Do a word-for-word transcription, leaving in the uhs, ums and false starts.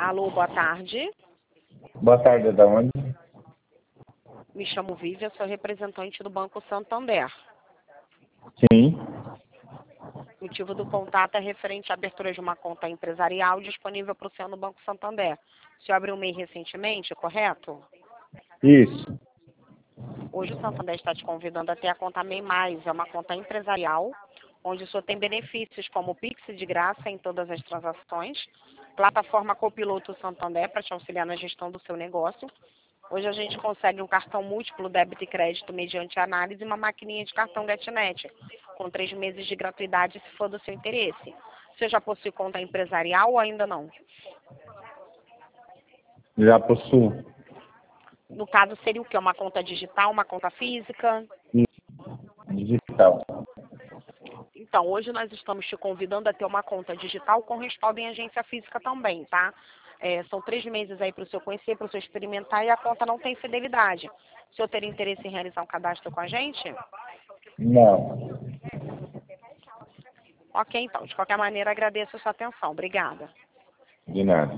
Alô, boa tarde. Boa tarde, da onde? Me chamo Vivian, sou representante do Banco Santander. Sim. O motivo do contato é referente à abertura de uma conta empresarial disponível para o senhor no Banco Santander. O senhor abriu o M E I recentemente, correto? Isso. Hoje o Santander está te convidando a ter a conta M E I Mais. É uma conta empresarial, onde o senhor tem benefícios como o Pix de graça em todas as transações, plataforma Copiloto Santander para te auxiliar na gestão do seu negócio. Hoje a gente consegue um cartão múltiplo débito e crédito mediante análise e uma maquininha de cartão GetNet, com três meses de gratuidade se for do seu interesse. Você já possui conta empresarial ou ainda não? Já possuo. No caso, seria o quê? Uma conta digital, uma conta física? Digital. Então, hoje nós estamos te convidando a ter uma conta digital com respaldo em agência física também, tá? É, são três meses aí para o senhor conhecer, para o senhor experimentar e a conta não tem fidelidade. O senhor teria interesse em realizar um cadastro com a gente? Não. Ok, então. De qualquer maneira, agradeço a sua atenção. Obrigada. De nada.